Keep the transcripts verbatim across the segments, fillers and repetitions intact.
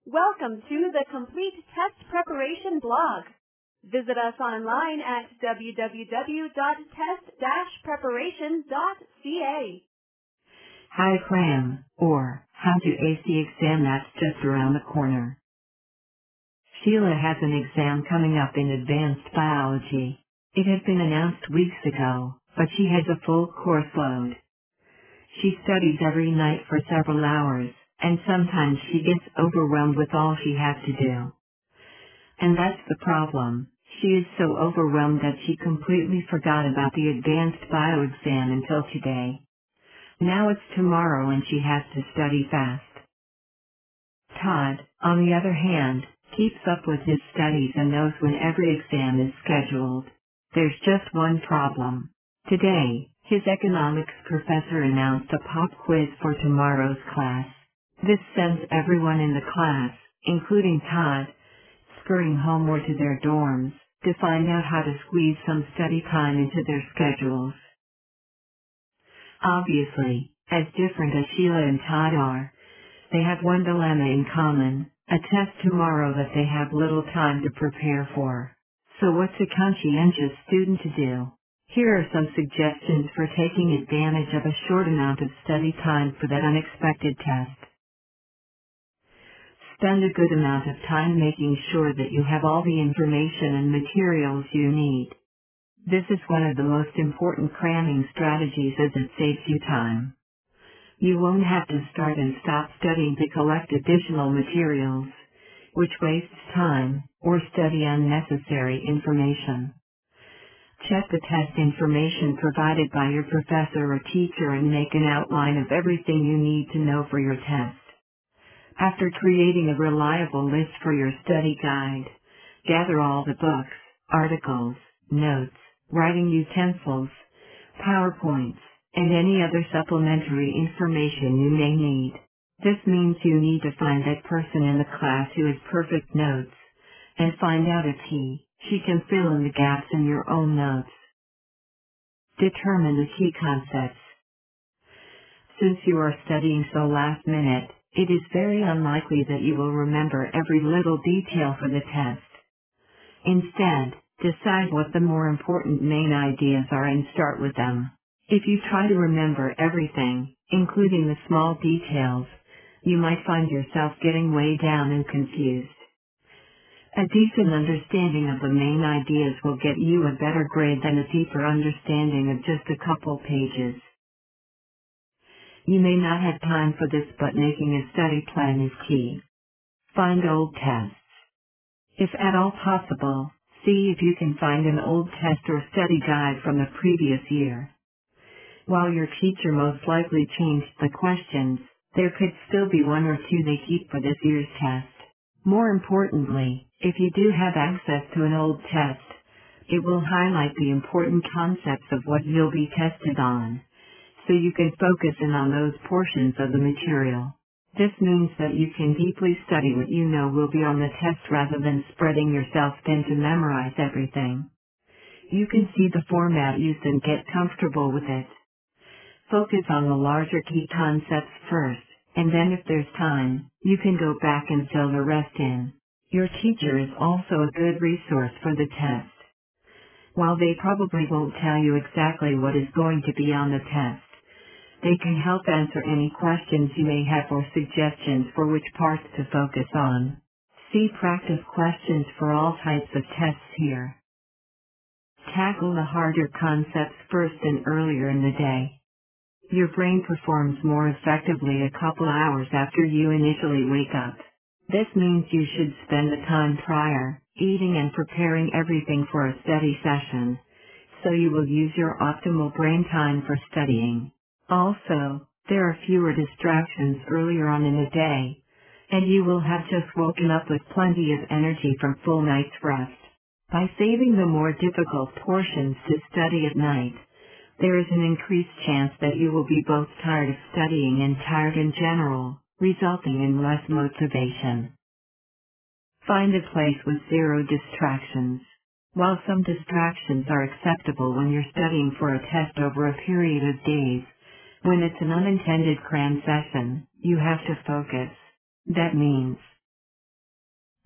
Welcome to the Complete Test Preparation blog. Visit us online at w w w dot test dash preparation dot c a. Hi Cram, or how to ace the exam that's just around the corner. Sheila has an exam coming up in advanced biology. It had been announced weeks ago, but she has a full course load. She studies every night for several hours, and sometimes she gets overwhelmed with all she has to do. And that's the problem. She is so overwhelmed that she completely forgot about the advanced bio exam until today. Now it's tomorrow and she has to study fast. Todd, on the other hand, keeps up with his studies and knows when every exam is scheduled. There's just one problem. Today, his economics professor announced a pop quiz for tomorrow's class. This sends everyone in the class, including Todd, scurrying homeward to their dorms, to find out how to squeeze some study time into their schedules. Obviously, as different as Sheila and Todd are, they have one dilemma in common, a test tomorrow that they have little time to prepare for. So what's a conscientious student to do? Here are some suggestions for taking advantage of a short amount of study time for that unexpected test. Spend a good amount of time making sure that you have all the information and materials you need. This is one of the most important cramming strategies as it saves you time. You won't have to start and stop studying to collect additional materials, which wastes time, or study unnecessary information. Check the test information provided by your professor or teacher and make an outline of everything you need to know for your test. After creating a reliable list for your study guide, gather all the books, articles, notes, writing utensils, PowerPoints, and any other supplementary information you may need. This means you need to find that person in the class who has perfect notes, and find out if he, she can fill in the gaps in your own notes. Determine the key concepts. Since you are studying so last minute, it is very unlikely that you will remember every little detail for the test. Instead, decide what the more important main ideas are and start with them. If you try to remember everything, including the small details, you might find yourself getting way down and confused. A decent understanding of the main ideas will get you a better grade than a deeper understanding of just a couple pages. You may not have time for this, but making a study plan is key. Find old tests. If at all possible, see if you can find an old test or study guide from the previous year. While your teacher most likely changed the questions, there could still be one or two they keep for this year's test. More importantly, if you do have access to an old test, it will highlight the important concepts of what you'll be tested on, so you can focus in on those portions of the material. This means that you can deeply study what you know will be on the test rather than spreading yourself thin to memorize everything. You can see the format used and get comfortable with it. Focus on the larger key concepts first, and then if there's time, you can go back and fill the rest in. Your teacher is also a good resource for the test. While they probably won't tell you exactly what is going to be on the test, they can help answer any questions you may have or suggestions for which parts to focus on. See practice questions for all types of tests here. Tackle the harder concepts first and earlier in the day. Your brain performs more effectively a couple hours after you initially wake up. This means you should spend the time prior, eating and preparing everything for a study session, so you will use your optimal brain time for studying. Also, there are fewer distractions earlier on in the day, and you will have just woken up with plenty of energy from full night's rest. By saving the more difficult portions to study at night, there is an increased chance that you will be both tired of studying and tired in general, resulting in less motivation. Find a place with zero distractions. While some distractions are acceptable when you're studying for a test over a period of days, when it's an unintended cram session, you have to focus. That means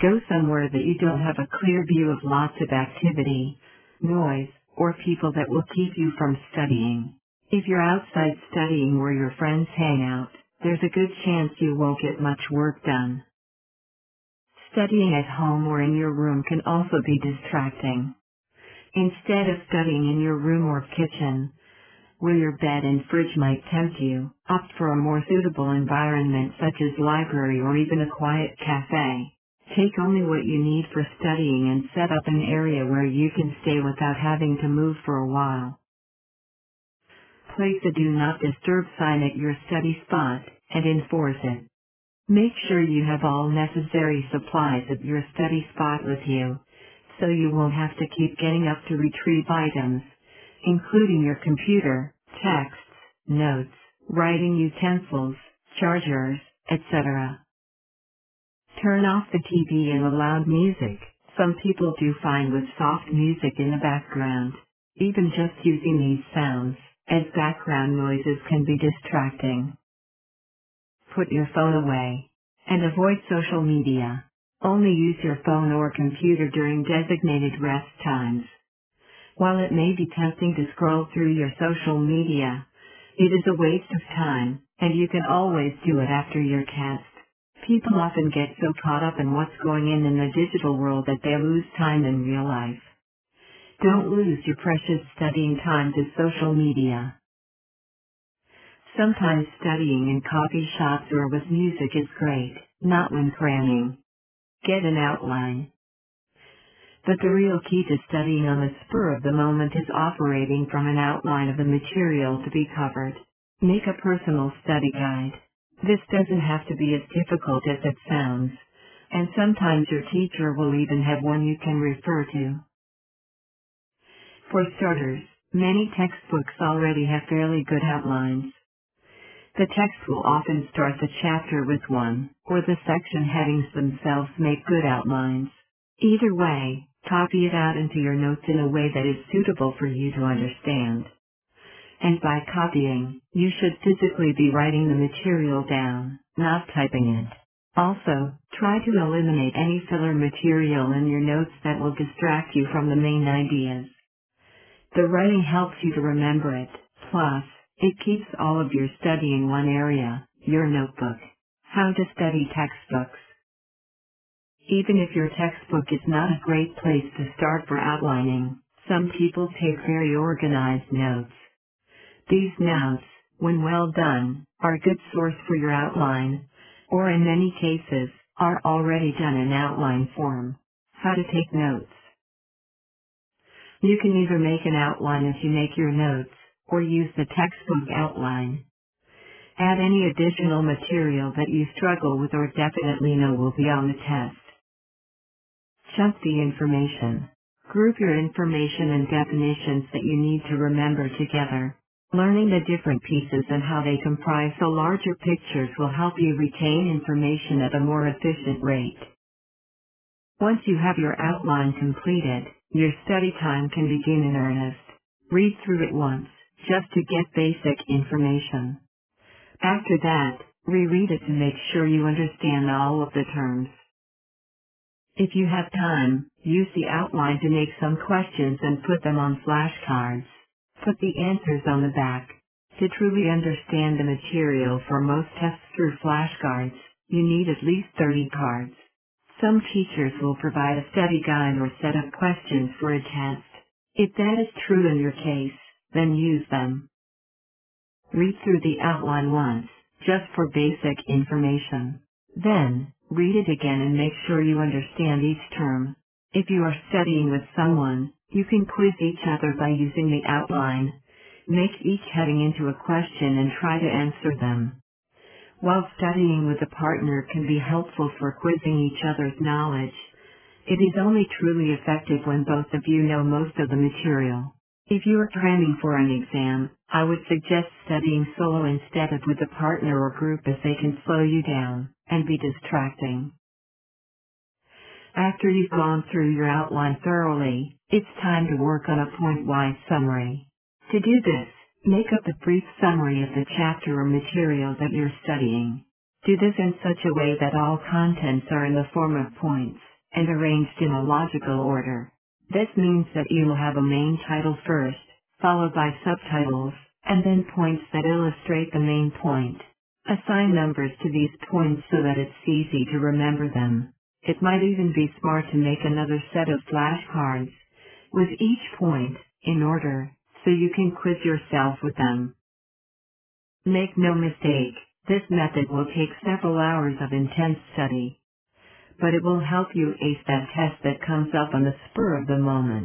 Go somewhere that you don't have a clear view of lots of activity, noise, or people that will keep you from studying. If you're outside studying where your friends hang out, there's a good chance you won't get much work done. Studying at home or in your room can also be distracting. Instead of studying in your room or kitchen, where your bed and fridge might tempt you, opt for a more suitable environment such as library or even a quiet cafe. Take only what you need for studying and set up an area where you can stay without having to move for a while. Place a do not disturb sign at your study spot and enforce it. Make sure you have all necessary supplies at your study spot with you, so you won't have to keep getting up to retrieve items, including your computer, texts, notes, writing utensils, chargers, et cetera. Turn off the T V and the loud music. Some people do fine with soft music in the background. Even just using these sounds as background noises can be distracting. Put your phone away and avoid social media. Only use your phone or computer during designated rest times. While it may be tempting to scroll through your social media, it is a waste of time, and you can always do it after your test. People often get so caught up in what's going on in the digital world that they lose time in real life. Don't lose your precious studying time to social media. Sometimes studying in coffee shops or with music is great, not when cramming. Get an outline. But the real key to studying on the spur of the moment is operating from an outline of the material to be covered. Make a personal study guide. This doesn't have to be as difficult as it sounds, and sometimes your teacher will even have one you can refer to. For starters, many textbooks already have fairly good outlines. The text will often start the chapter with one, or the section headings themselves make good outlines. Either way, copy it out into your notes in a way that is suitable for you to understand. And by copying, you should physically be writing the material down, not typing it. Also, try to eliminate any filler material in your notes that will distract you from the main ideas. The writing helps you to remember it, plus, it keeps all of your study in one area, your notebook. How to study textbooks. Even if your textbook is not a great place to start for outlining, some people take very organized notes. These notes, when well done, are a good source for your outline, or in many cases, are already done in outline form. How to take notes. You can either make an outline as you make your notes, or use the textbook outline. Add any additional material that you struggle with or definitely know will be on the test. Chunk the information. Group your information and definitions that you need to remember together. Learning the different pieces and how they comprise the larger pictures will help you retain information at a more efficient rate. Once you have your outline completed, your study time can begin in earnest. Read through it once, just to get basic information. After that, reread it to make sure you understand all of the terms. If you have time, use the outline to make some questions and put them on flashcards. Put the answers on the back. To truly understand the material for most tests through flashcards, you need at least thirty cards. Some teachers will provide a study guide or set of questions for a test. If that is true in your case, then use them. Read through the outline once, just for basic information. Then, read it again and make sure you understand each term. If you are studying with someone, you can quiz each other by using the outline. Make each heading into a question and try to answer them. While studying with a partner can be helpful for quizzing each other's knowledge, it is only truly effective when both of you know most of the material. If you are cramming for an exam, I would suggest studying solo instead of with a partner or group as they can slow you down and be distracting. After you've gone through your outline thoroughly, it's time to work on a point-wise summary. To do this, make up a brief summary of the chapter or material that you're studying. Do this in such a way that all contents are in the form of points. and arranged in a logical order. This means that you will have a main title first, followed by subtitles, and then points that illustrate the main point. Assign numbers to these points so that it's easy to remember them. It might even be smart to make another set of flashcards, with each point, in order, so you can quiz yourself with them. Make no mistake, this method will take several hours of intense study, but it will help you ace that test that comes up on the spur of the moment.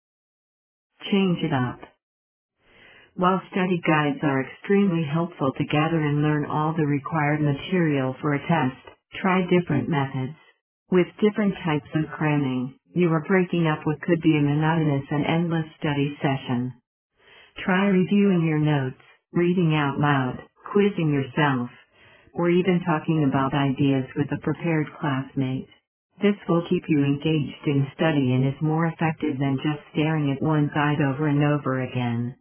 Change it up. While study guides are extremely helpful to gather and learn all the required material for a test, try different methods. With different types of cramming, you are breaking up what could be a monotonous and endless study session. Try reviewing your notes, reading out loud, quizzing yourself, or even talking about ideas with a prepared classmate. This will keep you engaged in study and is more effective than just staring at one guide over and over again.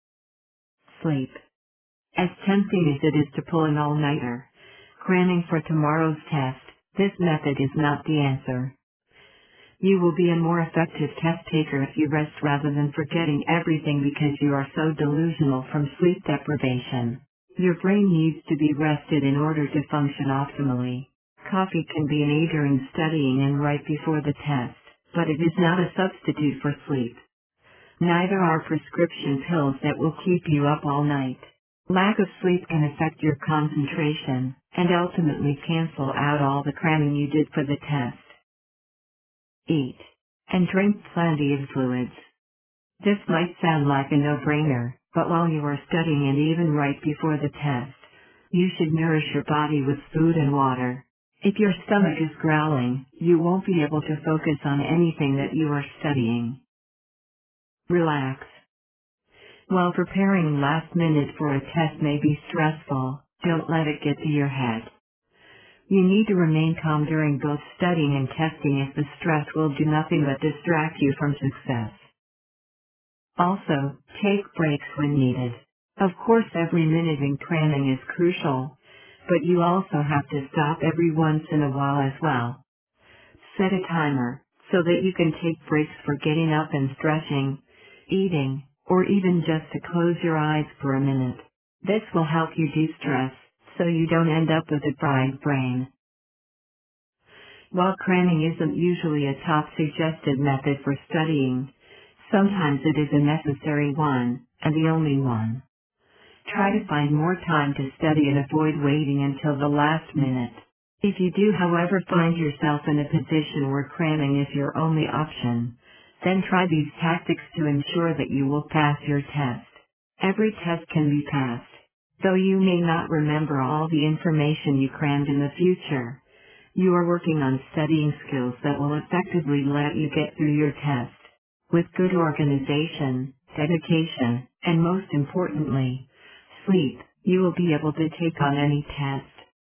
Sleep. As tempting as it is to pull an all-nighter, cramming for tomorrow's test, this method is not the answer. You will be a more effective test taker if you rest rather than forgetting everything because you are so delusional from sleep deprivation. Your brain needs to be rested in order to function optimally. Coffee can be an aider in studying and right before the test, but it is not a substitute for sleep. Neither are prescription pills that will keep you up all night. Lack of sleep can affect your concentration, and ultimately cancel out all the cramming you did for the test. Eat and drink plenty of fluids. This might sound like a no-brainer, but while you are studying and even right before the test, you should nourish your body with food and water. If your stomach is growling, you won't be able to focus on anything that you are studying. Relax. While preparing last minute for a test may be stressful, don't let it get to your head. You need to remain calm during both studying and testing as the stress will do nothing but distract you from success. Also, take breaks when needed. Of course, every minute in cramming is crucial, but you also have to stop every once in a while as well. Set a timer, so that you can take breaks for getting up and stretching, eating, or even just to close your eyes for a minute. This will help you de-stress, so you don't end up with a fried brain. While cramming isn't usually a top suggested method for studying, sometimes it is a necessary one, and the only one. Try to find more time to study and avoid waiting until the last minute. If you do, however, find yourself in a position where cramming is your only option, then try these tactics to ensure that you will pass your test. Every test can be passed, though you may not remember all the information you crammed in the future. You are working on studying skills that will effectively let you get through your test. With good organization, dedication, and most importantly, sleep, you will be able to take on any test.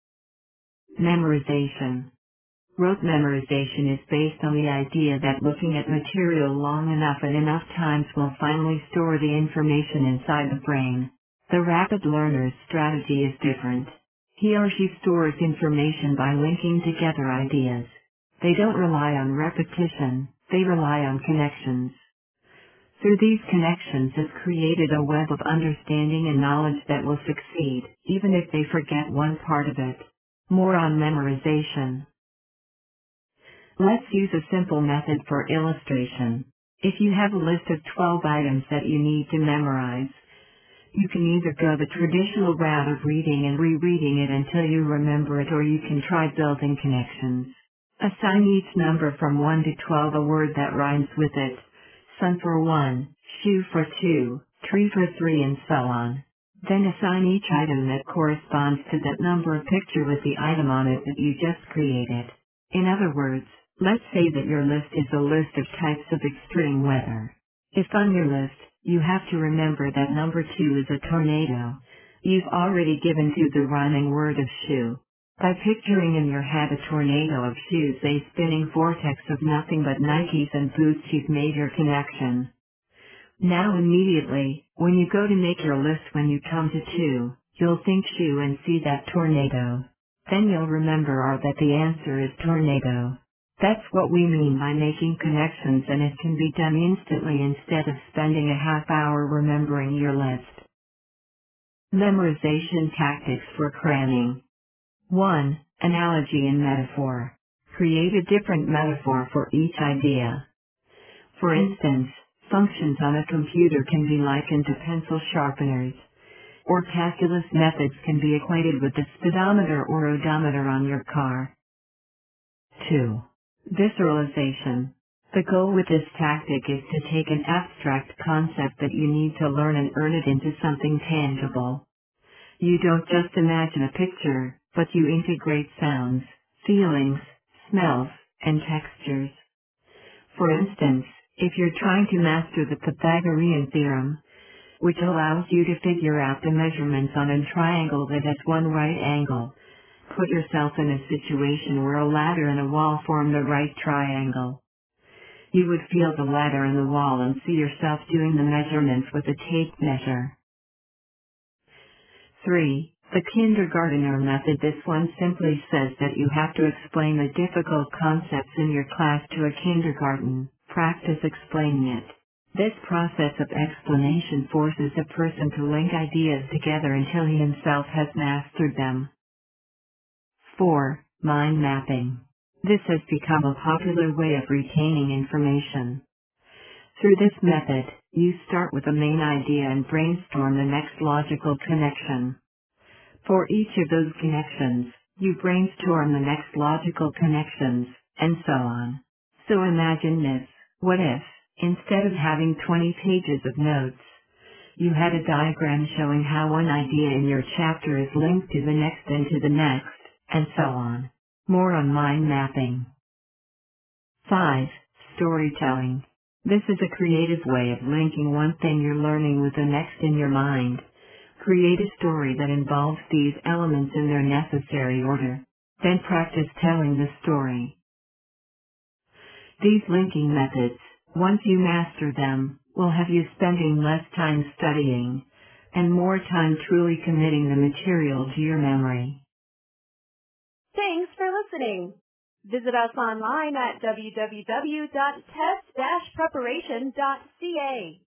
Memorization. Rote memorization is based on the idea that looking at material long enough and enough times will finally store the information inside the brain. The rapid learner's strategy is different. He or she stores information by linking together ideas. They don't rely on repetition, they rely on connections. Through these connections is created a web of understanding and knowledge that will succeed, even if they forget one part of it. More on memorization. Let's use a simple method for illustration. If you have a list of twelve items that you need to memorize, you can either go the traditional route of reading and rereading it until you remember it, or you can try building connections. Assign each number from one to twelve a word that rhymes with it. Sun for one, shoe for two, tree for three, and so on. Then assign each item that corresponds to that number a picture with the item on it that you just created. In other words, let's say that your list is a list of types of extreme weather. If on your list, you have to remember that number two is a tornado, you've already given to the rhyming word of shoe. By picturing in your head a tornado of shoes, a spinning vortex of nothing but Nikes and boots, you've made your connection. Now immediately, when you go to make your list, when you come to two, you'll think shoe and see that tornado. Then you'll remember or that the answer is tornado. That's what we mean by making connections, and it can be done instantly instead of spending a half hour remembering your list. Memorization tactics for cramming. one. Analogy and metaphor. Create a different metaphor for each idea. For instance, functions on a computer can be likened to pencil sharpeners, or calculus methods can be equated with the speedometer or odometer on your car. two. Visualization. The goal with this tactic is to take an abstract concept that you need to learn and earn it into something tangible. You don't just imagine a picture, but you integrate sounds, feelings, smells, and textures. For instance, if you're trying to master the Pythagorean theorem, which allows you to figure out the measurements on a triangle that has one right angle, put yourself in a situation where a ladder and a wall form the right triangle. You would feel the ladder and the wall and see yourself doing the measurements with a tape measure. three. The kindergartner method. This one simply says that you have to explain the difficult concepts in your class to a kindergarten. Practice explaining it. This process of explanation forces a person to link ideas together until he himself has mastered them. four. Mind mapping. This has become a popular way of retaining information. Through this method, you start with a main idea and brainstorm the next logical connection. For each of those connections, you brainstorm the next logical connections, and so on. So imagine this: what if, instead of having twenty pages of notes, you had a diagram showing how one idea in your chapter is linked to the next and to the next, and so on. More on mind mapping. five. Storytelling. This is a creative way of linking one thing you're learning with the next in your mind. Create a story that involves these elements in their necessary order. Then practice telling the story. These linking methods, once you master them, will have you spending less time studying, and more time truly committing the material to your memory. Thanks for listening. Visit us online at w w w dot test dash preparation dot c a.